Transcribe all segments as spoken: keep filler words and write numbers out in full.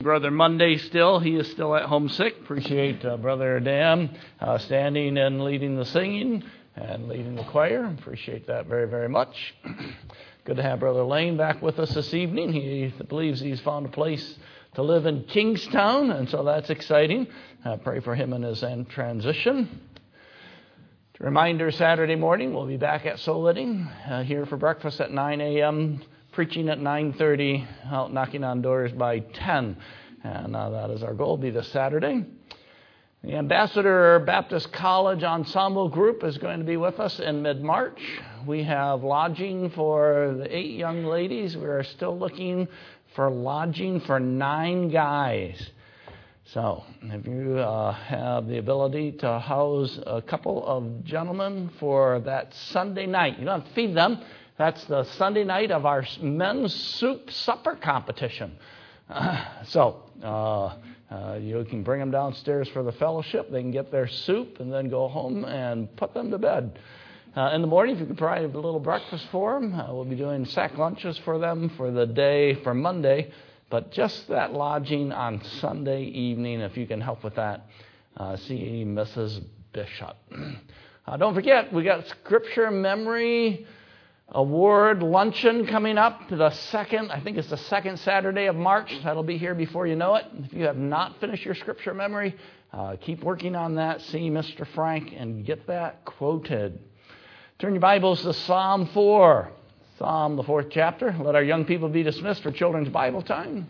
Brother Monday still. He is still at home sick. Appreciate uh, Brother Dan uh, standing and leading the singing and leading the choir. Appreciate that very, very much. Good to have Brother Lane back with us this evening. He believes he's found a place to live in Kingstown, and so that's exciting. Uh, pray for him in his end transition. Reminder, Saturday morning, we'll be back at Soul Living uh, here for breakfast at nine a.m., preaching at nine thirty, out knocking on doors by ten. And uh, that is our goal, be this Saturday. The Ambassador Baptist College Ensemble Group is going to be with us in mid-March. We have lodging for the eight young ladies. We are still looking for lodging for nine guys. So if you uh, have the ability to house a couple of gentlemen for that Sunday night, you don't have to feed them. That's the Sunday night of our men's soup supper competition. Uh, so uh, uh, you can bring them downstairs for the fellowship. They can get their soup and then go home and put them to bed. Uh, in the morning, if you can provide a little breakfast for them, uh, we'll be doing sack lunches for them for the day, for Monday. But just that lodging on Sunday evening, if you can help with that, uh, see Missus Bishop. Uh, don't forget, we got Scripture Memory Award Luncheon coming up the second, I think it's the second Saturday of March. That'll be here before you know it. If you have not finished your Scripture memory, uh, keep working on that. See Mister Frank and get that quoted. Turn your Bibles to Psalm four. Psalm, the fourth chapter. Let our young people be dismissed for children's Bible time.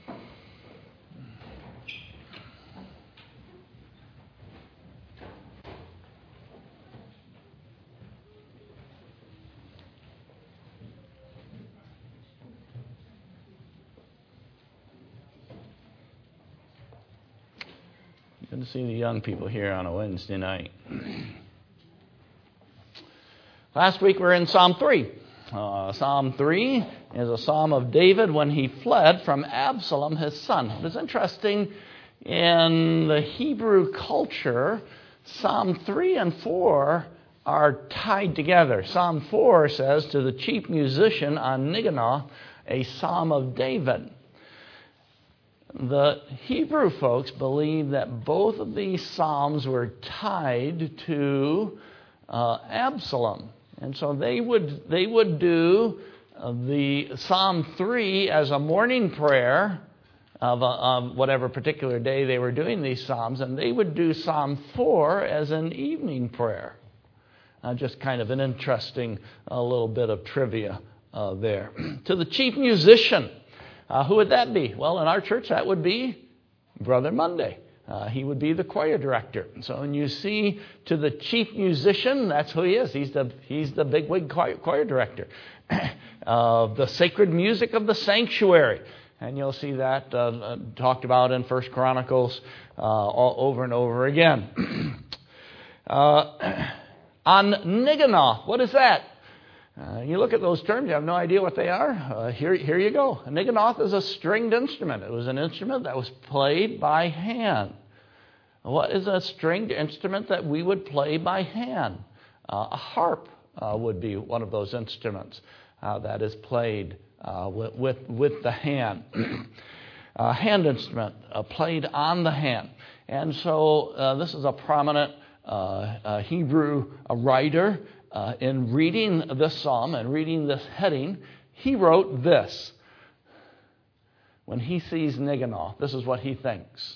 Good to see the young people here on a Wednesday night. Last week we were in Psalm three. Uh, Psalm three is a psalm of David when he fled from Absalom, his son. It was interesting, in the Hebrew culture, Psalm three and four are tied together. Psalm four says, to the chief musician on Niganoth, a psalm of David. The Hebrew folks believe that both of these psalms were tied to uh, Absalom. And so they would they would do uh, the Psalm three as a morning prayer of, a, of whatever particular day they were doing these psalms, and they would do Psalm four as an evening prayer. Uh, just kind of an interesting uh, little bit of trivia uh, there. To the chief musician, uh, who would that be? Well, in our church, that would be Brother Monday. Uh, he would be the choir director. So when you see to the chief musician, that's who he is. He's the he's the bigwig choir, choir director of uh, the sacred music of the sanctuary. And you'll see that uh, talked about in First Chronicles uh, all over and over again. uh, on Niganoth, what is that? Uh, you look at those terms, you have no idea what they are. Uh, here, here you go. A Niganoth is a stringed instrument. It was an instrument that was played by hand. What is a stringed instrument that we would play by hand? Uh, a harp uh, would be one of those instruments uh, that is played uh, with, with, with the hand. A hand instrument uh, played on the hand. And so uh, this is a prominent uh, uh, Hebrew uh, writer. Uh, in reading this psalm and reading this heading, he wrote this. When he sees Niganoth, this is what he thinks.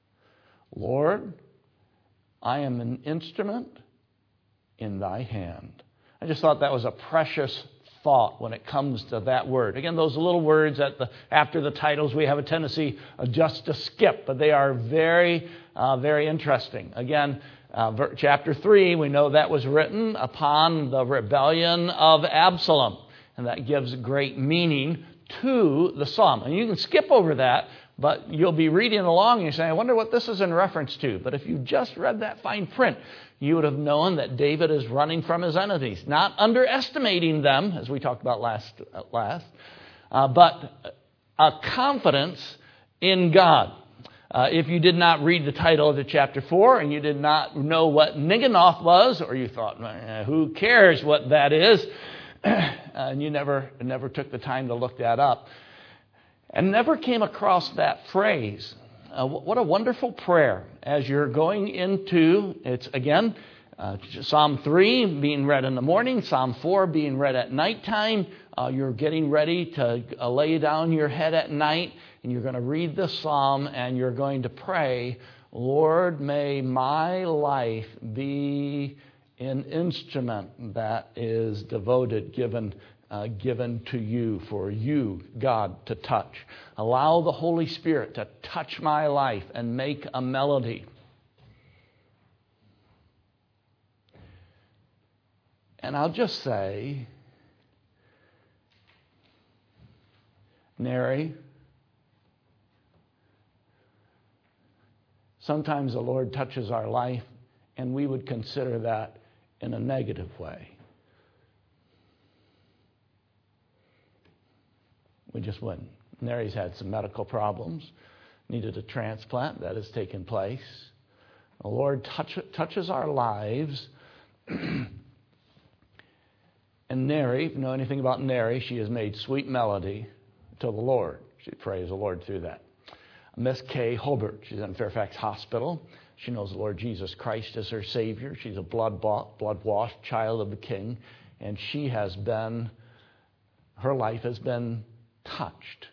Lord, I am an instrument in thy hand. I just thought that was a precious thought when it comes to that word. Again, those little words at the after the titles we have a tendency uh, just to skip, but they are very, uh, very interesting. Again, Uh, chapter three, we know that was written upon the rebellion of Absalom. And that gives great meaning to the psalm. And you can skip over that, but you'll be reading along and you say, I wonder what this is in reference to. But if you just read that fine print, you would have known that David is running from his enemies. Not underestimating them, as we talked about last, uh, last uh, but a confidence in God. Uh, if you did not read the title of the chapter four and you did not know what Niganoth was, or you thought, eh, who cares what that is, and you never never took the time to look that up, and never came across that phrase. Uh, what a wonderful prayer as you're going into, it's again, uh, Psalm three being read in the morning, Psalm four being read at nighttime. Uh, you're getting ready to uh, lay down your head at night, and you're going to read this psalm, and you're going to pray, Lord, may my life be an instrument that is devoted, given Uh, given to you, for you, God, to touch. Allow the Holy Spirit to touch my life and make a melody. And I'll just say, Nary, sometimes the Lord touches our life, and we would consider that in a negative way. We just wouldn't. Mary's had some medical problems, needed a transplant. That has taken place. The Lord touch, touches our lives. And Mary, if you know anything about Mary, she has made sweet melody to the Lord. She praised the Lord through that. Miss Kay Hobart, she's in Fairfax Hospital. She knows the Lord Jesus Christ as her Savior. She's a blood-bought, blood-washed child of the King. And she has been, her life has been touched.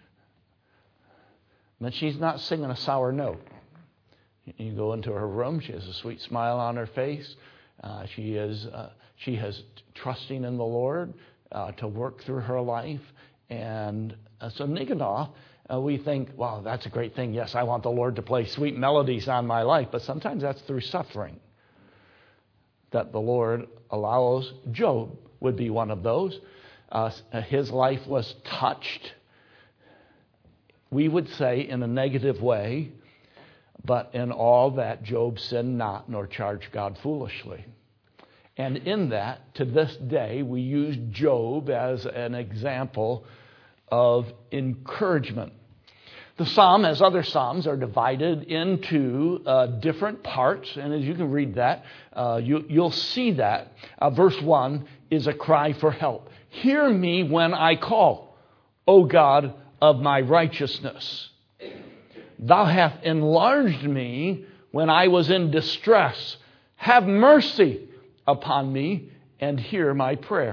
But she's not singing a sour note. You go into her room, she has a sweet smile on her face. Uh, she is uh, she has trusting in the Lord uh, to work through her life. And uh, so Nicanor, uh, we think, wow, that's a great thing. Yes, I want the Lord to play sweet melodies on my life. But sometimes that's through suffering that the Lord allows. Job would be one of those. Uh, his life was touched, we would say, in a negative way, but in all that Job sinned not, nor charged God foolishly. And in that, to this day, we use Job as an example of encouragement. The psalm, as other psalms, are divided into uh, different parts, and as you can read that, uh, you, you'll see that. Uh, verse one is a cry for help. Hear me when I call, O God of my righteousness. Thou hast enlarged me when I was in distress. Have mercy upon me and hear my prayer.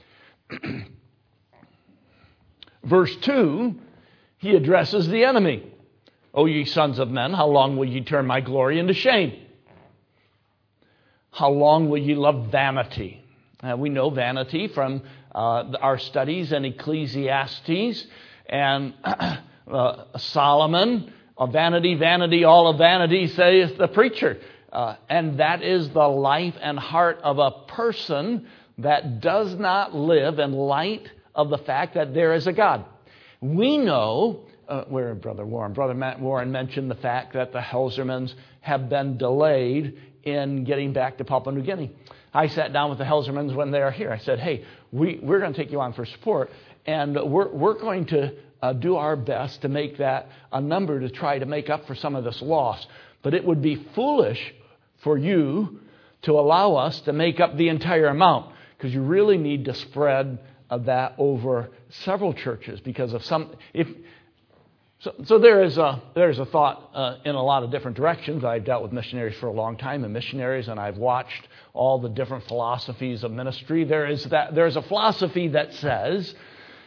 Verse two, he addresses the enemy. O ye sons of men, how long will ye turn my glory into shame? How long will ye love vanity? Uh, we know vanity from uh, our studies in Ecclesiastes and uh, Solomon. Uh, vanity, vanity, all of vanity, saith the preacher. Uh, and that is the life and heart of a person that does not live in light of the fact that there is a God. We know, uh, where Brother Warren, Brother Matt Warren mentioned the fact that the Helsermans have been delayed in getting back to Papua New Guinea. I sat down with the Helsermans when they are here. I said, hey, we, we're going to take you on for support, and we're, we're going to uh, do our best to make that a number to try to make up for some of this loss. But it would be foolish for you to allow us to make up the entire amount, because you really need to spread uh, that over several churches, because of some... if So, so there is a there is a thought uh, in a lot of different directions. I've dealt with missionaries for a long time, and missionaries, and I've watched all the different philosophies of ministry. There is that there is a philosophy that says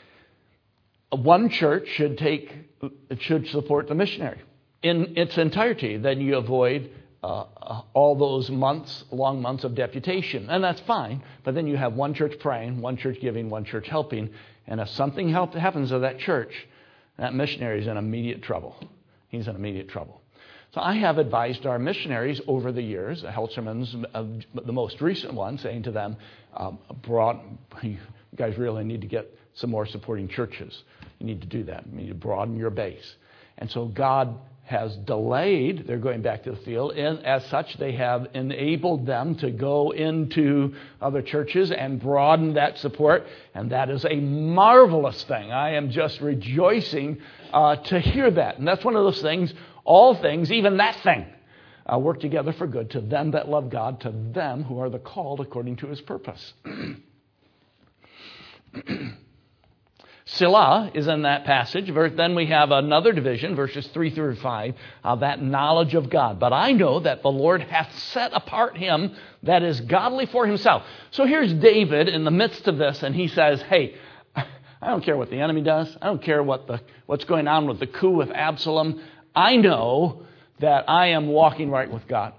one church should take should support the missionary in its entirety. Then you avoid uh, all those months, long months of deputation, and that's fine. But then you have one church praying, one church giving, one church helping, and if something help, happens to that church, that missionary is in immediate trouble. He's in immediate trouble. So I have advised our missionaries over the years, the Helsermans, uh, the most recent one, saying to them, um, broad, you guys really need to get some more supporting churches. You need to do that. You need to broaden your base. And so God has delayed their going back to the field, and as such they have enabled them to go into other churches and broaden that support, and that is a marvelous thing. I am just rejoicing uh, to hear that. And that's one of those things, all things, even that thing, uh, work together for good to them that love God, to them who are the called according to his purpose. Selah is in that passage. Then we have another division, verses three through five, of that knowledge of God. But I know that the Lord hath set apart him that is godly for himself. So here's David in the midst of this, and he says, hey, I don't care what the enemy does. I don't care what the what's going on with the coup with Absalom. I know that I am walking right with God.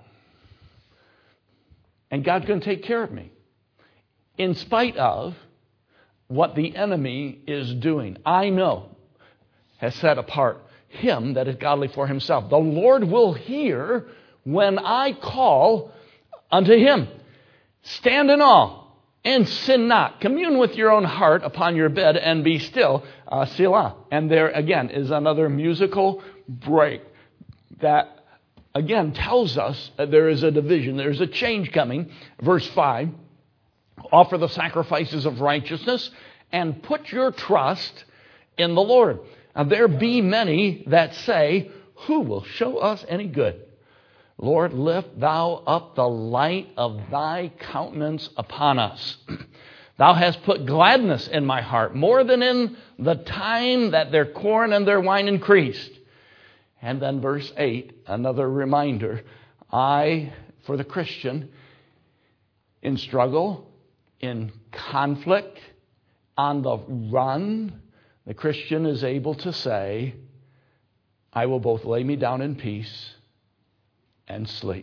And God's going to take care of me. In spite of what the enemy is doing, I know, has set apart him that is godly for himself. The Lord will hear when I call unto him. Stand in awe and sin not. Commune with your own heart upon your bed and be still. Uh, Selah. And there again is another musical break that again tells us that there is a division. There's a change coming. Verse five. Offer the sacrifices of righteousness and put your trust in the Lord. Now, there be many that say, who will show us any good? Lord, lift thou up the light of thy countenance upon us. Thou hast put gladness in my heart, more than in the time that their corn and their wine increased. And then verse eight, another reminder. I, for the Christian, in struggle, in conflict, on the run, the Christian is able to say, I will both lay me down in peace and sleep.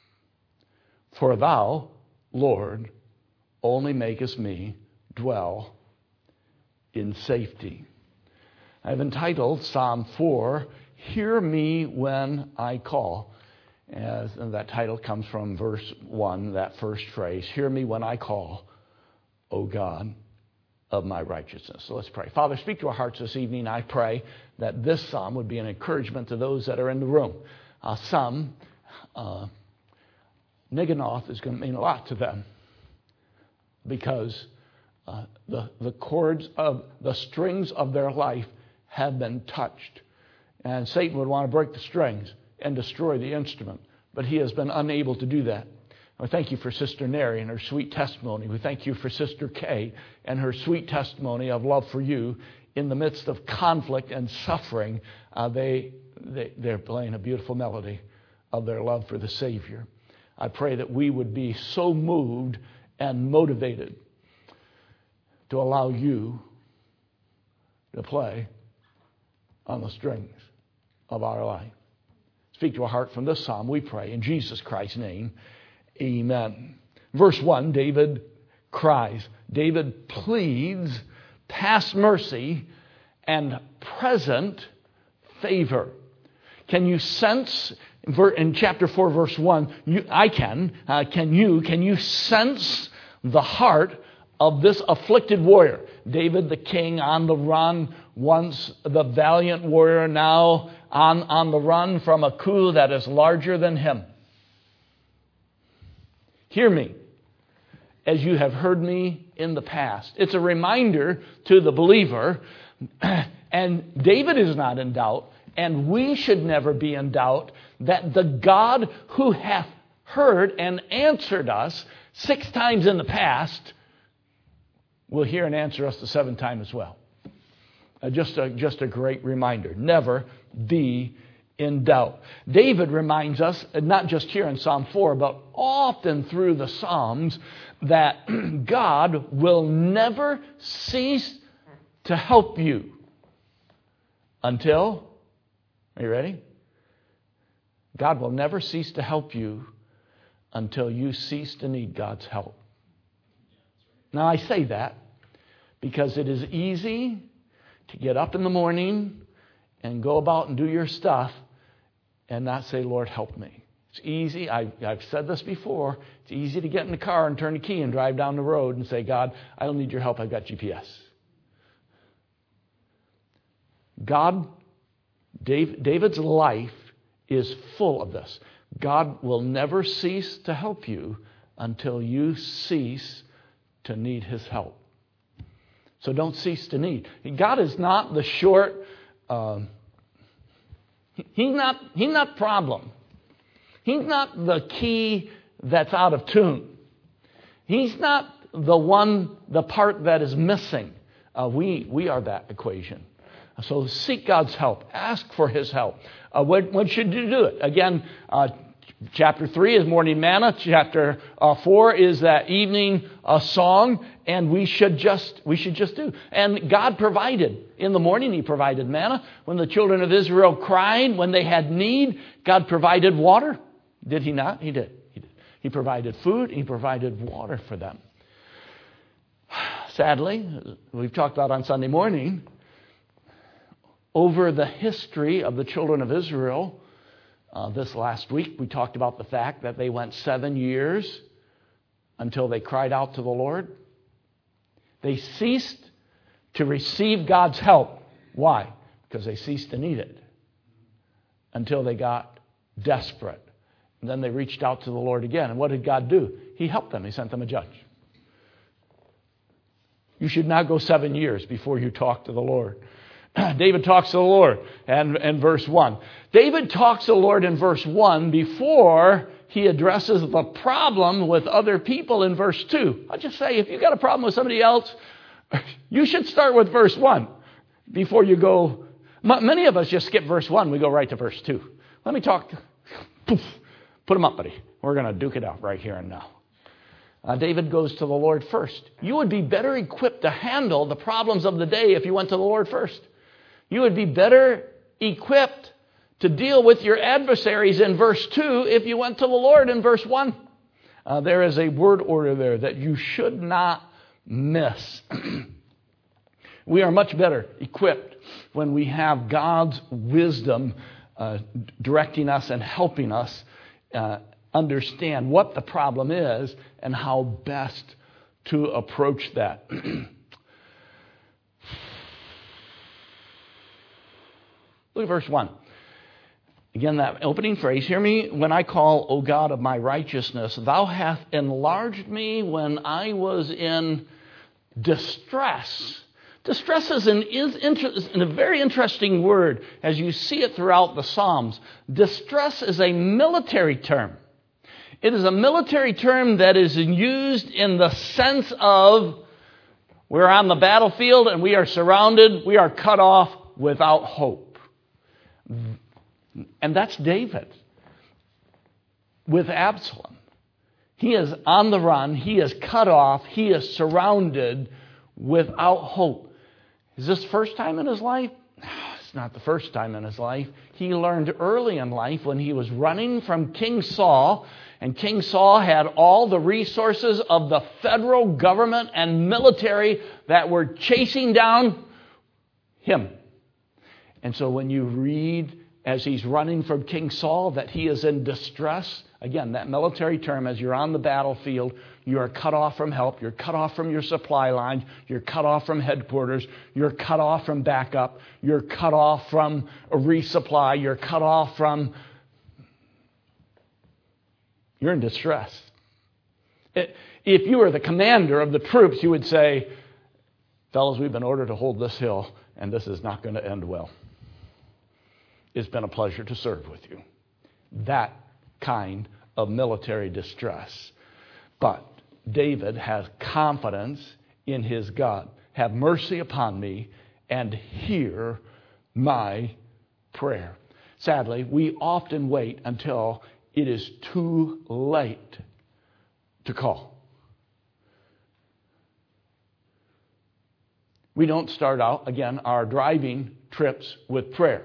For thou, Lord, only makest me dwell in safety. I've entitled Psalm four, Hear Me When I Call. As, and that title comes from verse one, that first phrase, Hear me when I call, O God of my righteousness. So let's pray. Father, speak to our hearts this evening. I pray that this psalm would be an encouragement to those that are in the room. Uh, some, uh, Niganoth is going to mean a lot to them because uh, the, the chords of the strings of their life have been touched. And Satan would want to break the strings and destroy the instrument, but he has been unable to do that. We thank you for Sister Neri and her sweet testimony. We thank you for Sister Kay and her sweet testimony of love for you. In the midst of conflict and suffering, uh, they, they, they're playing a beautiful melody of their love for the Savior. I pray that we would be so moved and motivated to allow you to play on the strings of our life. Speak to our heart from this psalm, we pray, in Jesus Christ's name. Amen. Verse one, David cries. David pleads past mercy and present favor. Can you sense, in chapter four, verse one, you, I can, uh, can you, can you sense the heart of this afflicted warrior? David the king on the run, once the valiant warrior, now on, on the run from a coup that is larger than him. Hear me as you have heard me in the past. It's a reminder to the believer, and David is not in doubt, and we should never be in doubt, that the God who hath heard and answered us six times in the past will hear and answer us the seventh time as well. Uh, just a, just a great reminder. Never be in doubt. David reminds us, not just here in Psalm four, but often through the Psalms, that God will never cease to help you until, are you ready? God will never cease to help you until you cease to need God's help. Now I say that because it is easy to get up in the morning and go about and do your stuff and not say, Lord, help me. It's easy. I, I've said this before. It's easy to get in the car and turn the key and drive down the road and say, God, I don't need your help. I've got G P S. God, Dave, David's life is full of this. God will never cease to help you until you cease to need his help. So don't cease to need. God is not the short... Um, He's not, he's not problem. He's not the key that's out of tune. He's not the one, the part that is missing. Uh, we, we are that equation. So seek God's help. Ask for His help. Uh, when, when should you do it? Again, uh, chapter three is morning manna. Chapter uh, four is that evening uh, song. And we should just we should just do. And God provided. In the morning, He provided manna. When the children of Israel cried, when they had need, God provided water. Did He not? He did. He did. He provided food. He provided water for them. Sadly, we've talked about on Sunday morning, over the history of the children of Israel, uh, this last week we talked about the fact that they went seven years until they cried out to the Lord. They ceased to receive God's help. Why? Because they ceased to need it until they got desperate. And then they reached out to the Lord again. And what did God do? He helped them. He sent them a judge. You should not go seven years before you talk to the Lord. David talks to the Lord and, and verse one. David talks to the Lord in verse one before he addresses the problem with other people in verse two. I'll just say, if you've got a problem with somebody else, you should start with verse one before you go. Many of us just skip verse one. We go right to verse two. Let me talk. Poof, put them up, buddy. We're going to duke it out right here and now. Uh, David goes to the Lord first. You would be better equipped to handle the problems of the day if you went to the Lord first. You would be better equipped to deal with your adversaries in verse two if you went to the Lord in verse one. Uh, there is a word order there that you should not miss. We are much better equipped when we have God's wisdom uh, directing us and helping us uh, understand what the problem is and how best to approach that. Look at verse one. Again, that opening phrase, hear me when I call, O God of my righteousness. Thou hast enlarged me when I was in distress. Distress is, an, is inter, is a very interesting word as you see it throughout the Psalms. Distress is a military term. It is a military term that is used in the sense of we're on the battlefield and we are surrounded, we are cut off without hope. And that's David with Absalom. He is on the run. He is cut off. He is surrounded without hope. Is this the first time in his life? It's not the first time in his life. He learned early in life when he was running from King Saul, and King Saul had all the resources of the federal government and military that were chasing down him. And so when you read as he's running from King Saul that he is in distress, again, that military term, as you're on the battlefield, you are cut off from help, you're cut off from your supply line, you're cut off from headquarters, you're cut off from backup, you're cut off from a resupply, you're cut off from... You're in distress. It, if you were the commander of the troops, you would say, fellas, we've been ordered to hold this hill, and this is not going to end well. It's been a pleasure to serve with you. That kind of military distress. But David has confidence in his God. Have mercy upon me and hear my prayer. Sadly, we often wait until it is too late to call. We don't start out, again, our driving trips with prayer.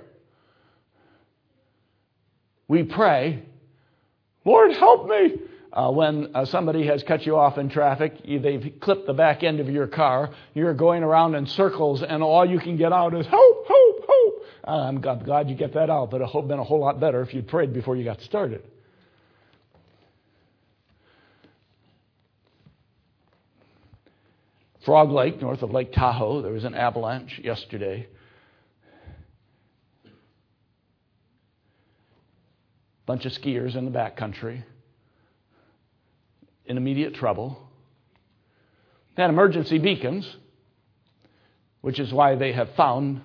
We pray, Lord, help me. Uh, when uh, somebody has cut you off in traffic, you, they've clipped the back end of your car, you're going around in circles, and all you can get out is, help, help, help. Uh, I'm glad, glad you get that out, but it would have been a whole lot better if you'd prayed before you got started. Frog Lake, north of Lake Tahoe, there was an avalanche yesterday. Bunch of skiers in the backcountry in immediate trouble. They had emergency beacons, which is why they have found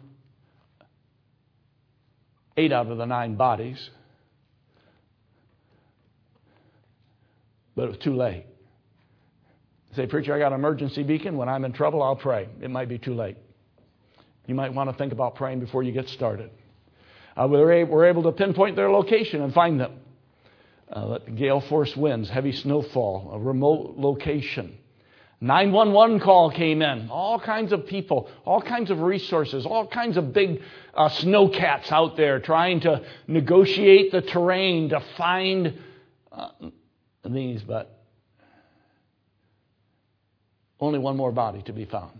eight out of the nine bodies. But it was too late. Say, preacher, I got an emergency beacon. When I'm in trouble, I'll pray. It might be too late. You might want to think about praying before you get started. Uh, we're, we're able to pinpoint their location and find them. Uh, gale force winds, heavy snowfall, a remote location. nine one one call came in. All kinds of people, all kinds of resources, all kinds of big uh, snowcats out there trying to negotiate the terrain to find uh, these, but only one more body to be found.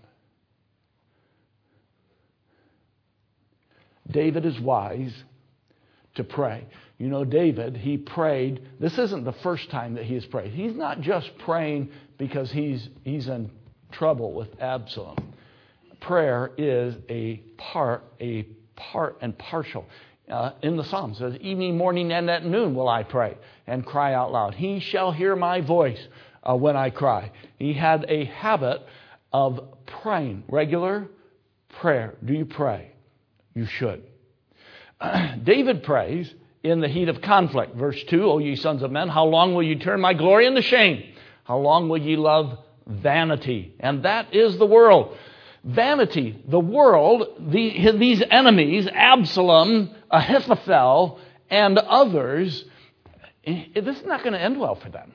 David is wise to pray. You know, David, he prayed. This isn't the first time that he has prayed. He's not just praying because he's he's in trouble with Absalom. Prayer is a part, a part and partial. Uh, in the Psalms, it says, evening, morning, and at noon will I pray and cry out loud. He shall hear my voice uh, when I cry. He had a habit of praying, regular prayer. Do you pray? You should. David prays in the heat of conflict. Verse two, O ye sons of men, how long will you turn my glory into shame? How long will ye love vanity? And that is the world. Vanity, the world, the, these enemies, Absalom, Ahithophel, and others, this is not going to end well for them.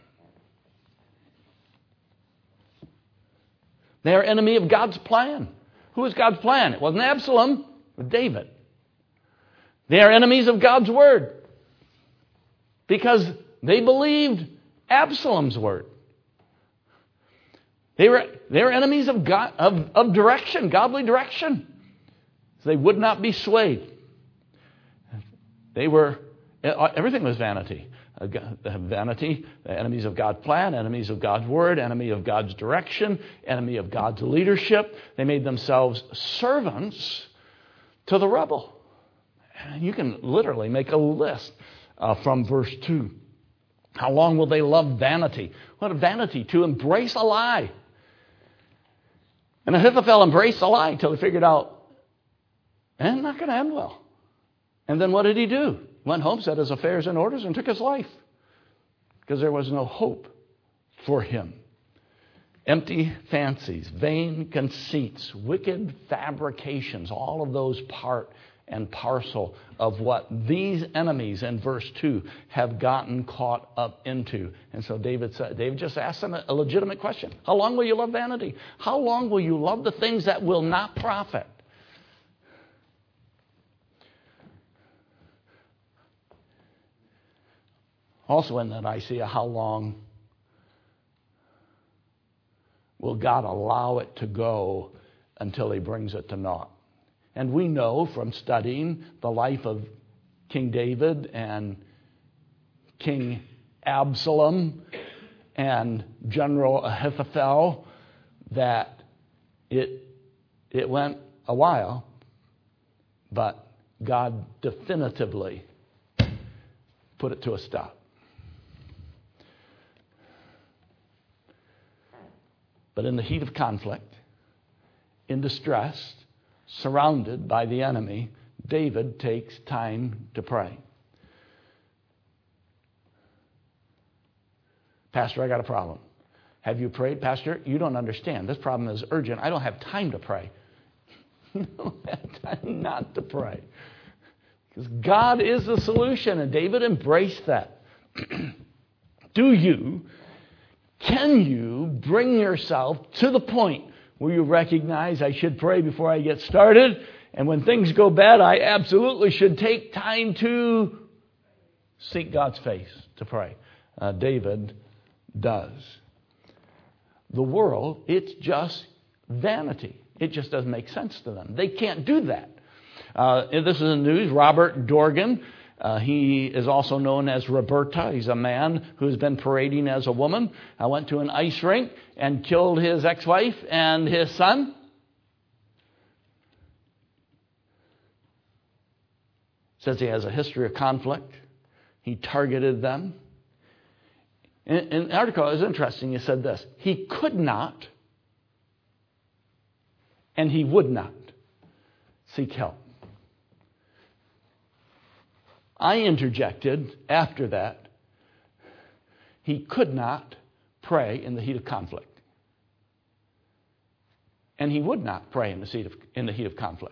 They are enemy of God's plan. Who is God's plan? It wasn't Absalom, it was David. They are enemies of God's word because they believed Absalom's word. They were, they were enemies of, God, of, of direction, godly direction. So they would not be swayed. They were, everything was vanity. Vanity, enemies of God's plan, enemies of God's word, enemy of God's direction, enemy of God's leadership. They made themselves servants to the rebel. You can literally make a list uh, from verse two. How long will they love vanity? What a vanity, to embrace a lie. And Ahithophel embraced a lie until he figured out, eh, it's not going to end well. And then what did he do? Went home, set his affairs in orders, and took his life. Because there was no hope for him. Empty fancies, vain conceits, wicked fabrications, all of those part and parcel of what these enemies in verse two have gotten caught up into. And so David said, David just asked them a legitimate question. How long will you love vanity? How long will you love the things that will not profit? Also in that I see a how long will God allow it to go until he brings it to naught. And we know from studying the life of King David and King Absalom and General Ahithophel that it, it went a while, but God definitively put it to a stop. But in the heat of conflict, in distress, surrounded by the enemy, David takes time to pray. Pastor, I got a problem. Have you prayed? Pastor, you don't understand. This problem is urgent. I don't have time to pray. You don't have time not to pray. Because God is the solution, and David embraced that. Do you, can you bring yourself to the point where you recognize I should pray before I get started, and when things go bad, I absolutely should take time to seek God's face, to pray? Uh, David does. The world, it's just vanity. It just doesn't make sense to them. They can't do that. Uh, this is in the news. Robert Dorgan, uh, he is also known as Roberta. He's a man who's been parading as a woman. I went to an ice rink and killed his ex-wife and his son. Says he has a history of conflict. He targeted them. In, in the article, it was interesting. He said this: he could not and he would not seek help. I interjected after that, he could not pray in the heat of conflict. And he would not pray in the, seat of, in the heat of conflict.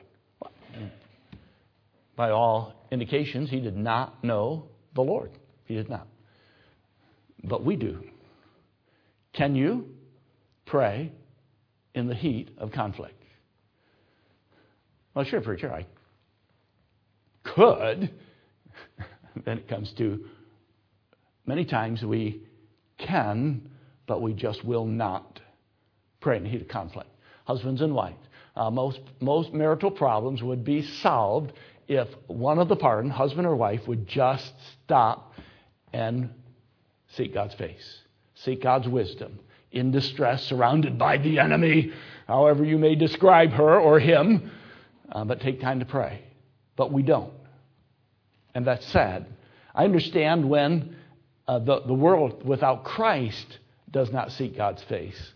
By all indications, he did not know the Lord. He did not. But we do. Can you pray in the heat of conflict? Well, sure, preacher, I could. Then it comes to many times we can, but we just will not pray in the heat of conflict. Husbands and wives. Uh, most, most marital problems would be solved if one of the parties, husband or wife, would just stop and seek God's face. Seek God's wisdom. In distress, surrounded by the enemy, however you may describe her or him, uh, but take time to pray. But we don't. And that's sad. I understand when uh, the, the world without Christ does not seek God's face.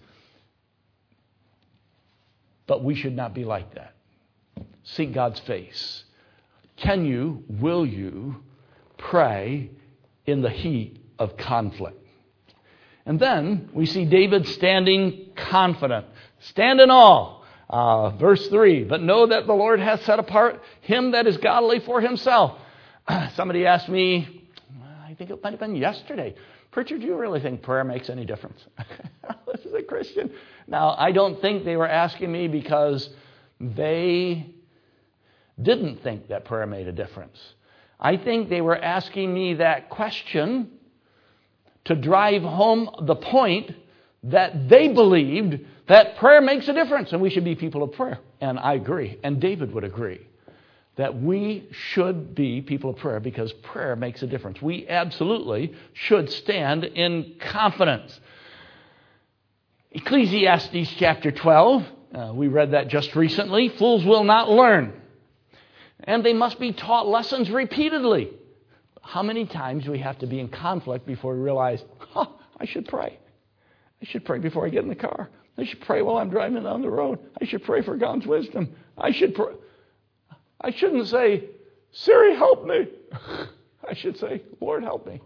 But we should not be like that. Seek God's face. Can you, will you, pray in the heat of conflict? And then we see David standing confident. Stand in awe. Uh, verse three, but know that the Lord hath set apart him that is godly for himself. Somebody asked me, I think it might have been yesterday, preacher, do you really think prayer makes any difference? This is a Christian. Now, I don't think they were asking me because they didn't think that prayer made a difference. I think they were asking me that question to drive home the point that they believed that prayer makes a difference and we should be people of prayer. And I agree. And David would agree that we should be people of prayer because prayer makes a difference. We absolutely should stand in confidence. Ecclesiastes chapter twelve, uh, we read that just recently. Fools will not learn, and they must be taught lessons repeatedly. How many times do we have to be in conflict before we realize, huh, I should pray. I should pray before I get in the car. I should pray while I'm driving down the road. I should pray for God's wisdom. I should pray. I shouldn't say, Siri, help me. I should say, Lord, help me.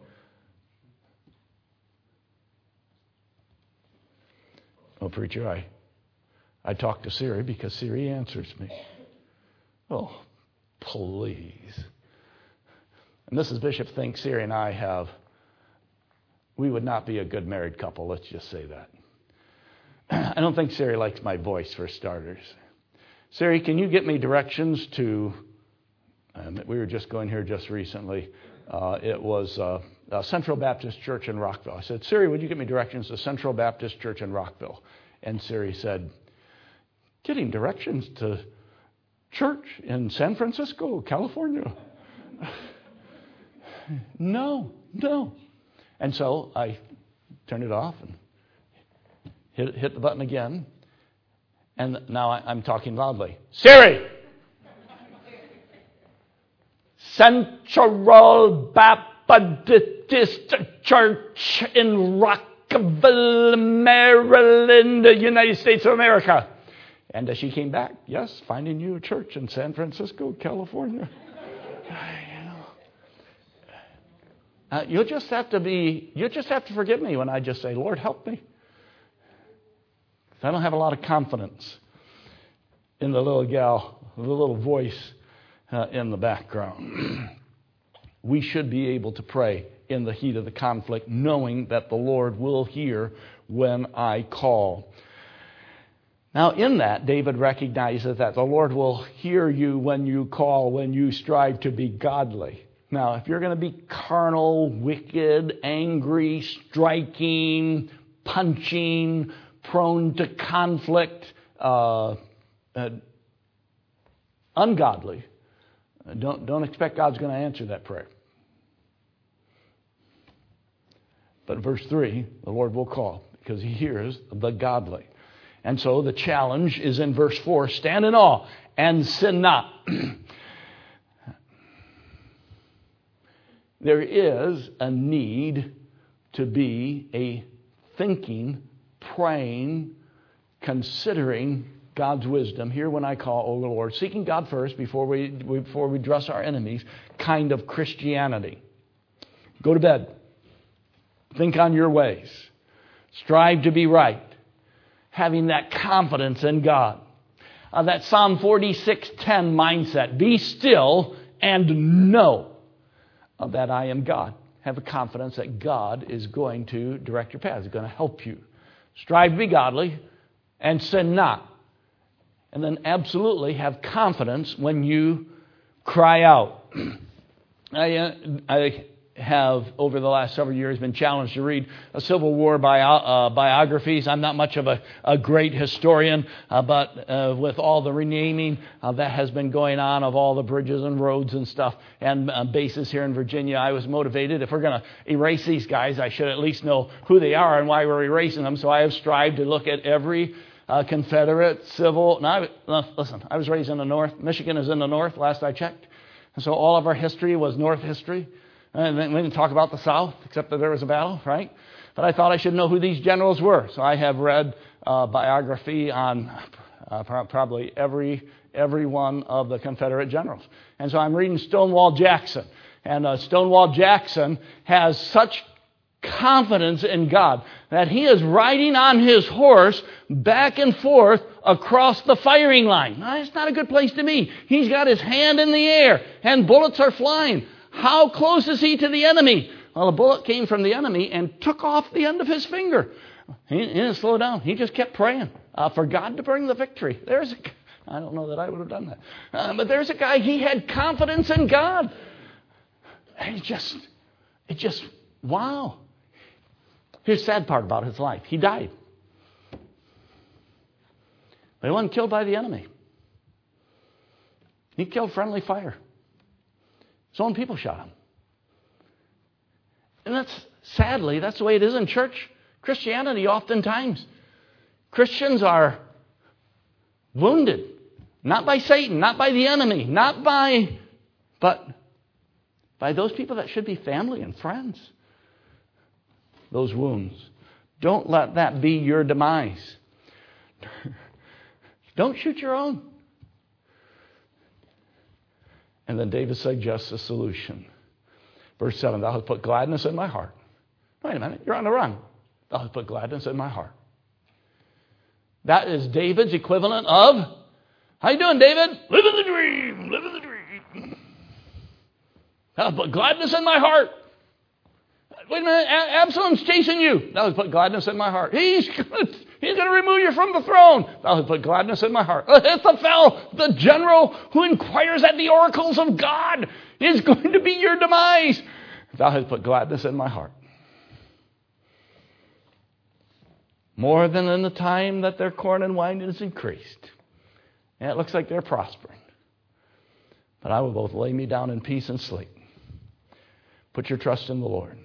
Oh, preacher, I, I talk to Siri because Siri answers me. Oh, please. And Missus Bishop thinks Siri and I have, we would not be a good married couple, let's just say that. I don't think Siri likes my voice, for starters. Siri, can you get me directions to, um, we were just going here just recently, uh, it was uh, uh, Central Baptist Church in Rockville. I said, Siri, would you get me directions to Central Baptist Church in Rockville? And Siri said, getting directions to church in San Francisco, California? No, no. And so I turned it off and hit, hit the button again. And now I'm talking loudly. Siri! Central Baptist Church in Rockville, Maryland, United States of America. And as she came back, yes, finding you a church in San Francisco, California. You know, uh, you'll just have to be, you'll just have to forgive me when I just say, Lord, help me. I don't have a lot of confidence in the little gal, the little voice uh, in the background. We should be able to pray in the heat of the conflict, knowing that the Lord will hear when I call. Now, in that, David recognizes that the Lord will hear you when you call, when you strive to be godly. Now, if you're going to be carnal, wicked, angry, striking, punching, prone to conflict, uh, uh, ungodly, don't, don't expect God's going to answer that prayer. But verse three, the Lord will call because he hears the godly. And so the challenge is in verse four, stand in awe and sin not. There is a need to be a thinking, praying, considering God's wisdom. Here when I call, O Lord, seeking God first before we before we dress our enemies, kind of Christianity. Go to bed. Think on your ways. Strive to be right. having that confidence in God. Uh, that Psalm forty-six ten mindset. Be still and know that I am God. Have a confidence that God is going to direct your path. He's going to help you. Strive to be godly and sin not. And then absolutely have confidence when you cry out. I, uh, I have, over the last several years, been challenged to read a Civil War bio, uh, biographies. I'm not much of a, a great historian, uh, but uh, with all the renaming uh, that has been going on of all the bridges and roads and stuff and uh, bases here in Virginia, I was motivated. If we're going to erase these guys, I should at least know who they are and why we're erasing them. So I have strived to look at every uh, Confederate civil... Now, I, listen, I was raised in the North. Michigan is in the North, last I checked. And so all of our history was North history. And then we didn't talk about the South, except that there was a battle, right? But I thought I should know who these generals were. So I have read uh, biography on uh, probably every every one of the Confederate generals. And so I'm reading Stonewall Jackson. And uh, Stonewall Jackson has such confidence in God that he is riding on his horse back and forth across the firing line. Now, that's not a good place to be. He's got his hand in the air and bullets are flying. How close is he to the enemy? Well, a bullet came from the enemy and took off the end of his finger. He, he didn't slow down. He just kept praying uh, for God to bring the victory. There's a, I don't know that I would have done that. Uh, but there's a guy, he had confidence in God. And it just, it just, wow. Here's the sad part about his life. He died. But he wasn't killed by the enemy. He killed friendly fire. His own people shot him. And that's, sadly, that's the way it is in church. Christianity, oftentimes, Christians are wounded. Not by Satan, not by the enemy, not by, but by those people that should be family and friends. Those wounds. Don't let that be your demise. Don't shoot your own. And then David suggests a solution. Verse seven, thou hast put gladness in my heart. Wait a minute, you're on the run. Thou hast put gladness in my heart. That is David's equivalent of, how you doing, David? Living the dream, living the dream. Thou hast put gladness in my heart. Wait a minute, Absalom's chasing you. Thou hast put gladness in my heart. He's going to, he's going to remove you from the throne. Thou hast put gladness in my heart. Ahithophel, the general who inquires at the oracles of God, is going to be your demise. Thou hast put gladness in my heart. More than in the time that their corn and wine is increased. And it looks like they're prospering. But I will both lay me down in peace and sleep. Put your trust in the Lord.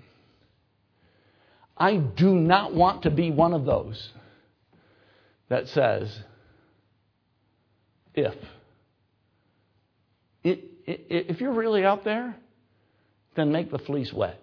I do not want to be one of those that says, if. If you're really out there, then make the fleece wet.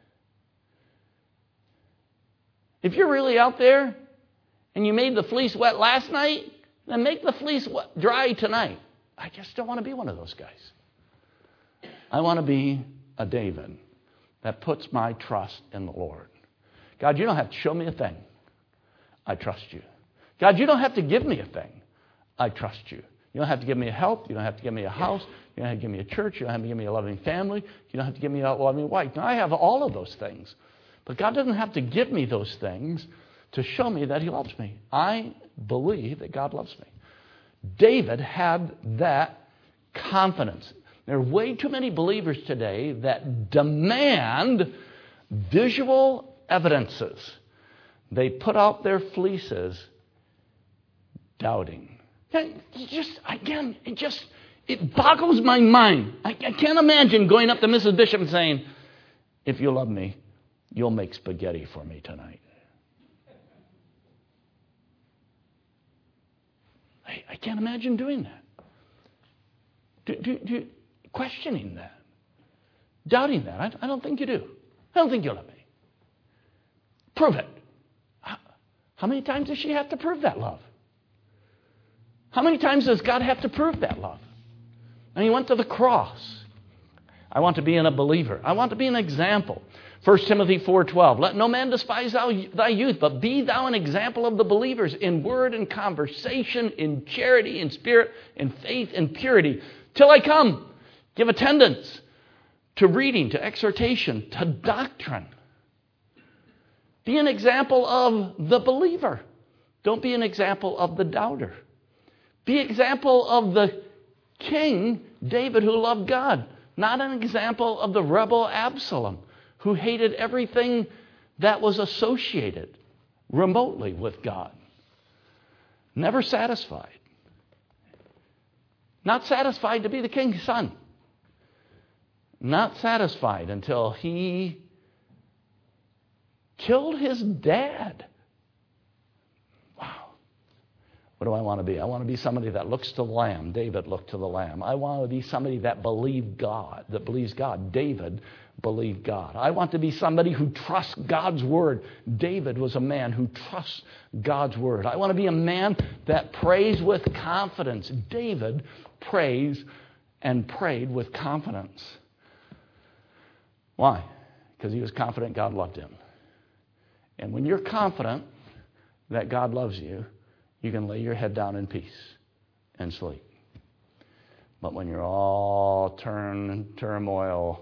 If you're really out there and you made the fleece wet last night, then make the fleece wet, dry tonight. I just don't want to be one of those guys. I want to be a David that puts my trust in the Lord. God, you don't have to show me a thing. I trust you. God, you don't have to give me a thing. I trust you. You don't have to give me a help. You don't have to give me a house. You don't have to give me a church. You don't have to give me a loving family. You don't have to give me a loving wife. Now, I have all of those things. But God doesn't have to give me those things to show me that he loves me. I believe that God loves me. David had that confidence. There are way too many believers today that demand visual evidences. They put out their fleeces doubting. It just, again, it just, it boggles my mind. I, I can't imagine going up to Missus Bishop and saying, if you love me, you'll make spaghetti for me tonight. I, I can't imagine doing that. Do, do, do, questioning that. Doubting that. I, I don't think you do. I don't think you love me. Prove it. How, how many times does she have to prove that love? How many times does God have to prove that love? And he went to the cross. I want to be in a believer. I want to be an example. First Timothy four twelve, let no man despise thou, thy youth, but be thou an example of the believers in word and conversation, in charity, in spirit, in faith, in purity. Till I come, give attendance to reading, to exhortation, to doctrine. Be an example of the believer. Don't be an example of the doubter. Be an example of the king, David, who loved God. Not an example of the rebel Absalom, who hated everything that was associated remotely with God. Never satisfied. Not satisfied to be the king's son. Not satisfied until he killed his dad. Wow. What do I want to be? I want to be somebody that looks to the Lamb. David looked to the Lamb. I want to be somebody that believed God, that believes God. David believed God. I want to be somebody who trusts God's word. David was a man who trusts God's word. I want to be a man that prays with confidence. David prays and prayed with confidence. Why? Because he was confident God loved him. And when you're confident that God loves you, you can lay your head down in peace and sleep. But when you're all turn turmoil,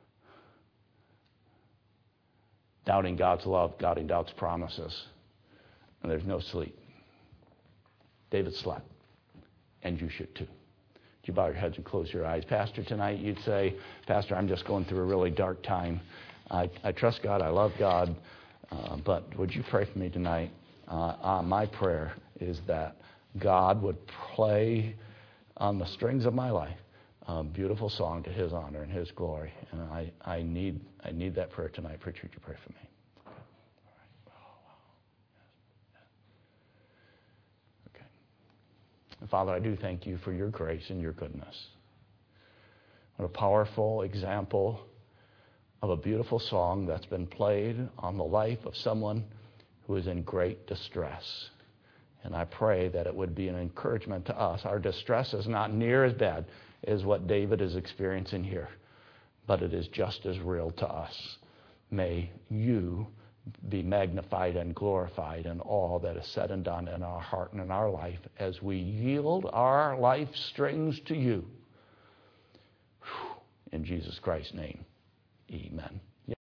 doubting God's love, doubting God's promises, and there's no sleep. David slept, and you should too. Would you bow your heads and close your eyes? Pastor, tonight you'd say, Pastor, I'm just going through a really dark time. I, I trust God, I love God, uh, but would you pray for me tonight? Uh, uh, my prayer is that God would play on the strings of my life a beautiful song to His honor and His glory. And I, I need I need that prayer tonight. Preacher, would you pray for me? All right. Oh, wow. Okay. And Father, I do thank you for your grace and your goodness. What a powerful example of a beautiful song that's been played on the life of someone who is in great distress. And I pray that it would be an encouragement to us. Our distress is not near as bad as what David is experiencing here, but it is just as real to us. May you be magnified and glorified in all that is said and done in our heart and in our life as we yield our life strings to you. In Jesus Christ's name, amen.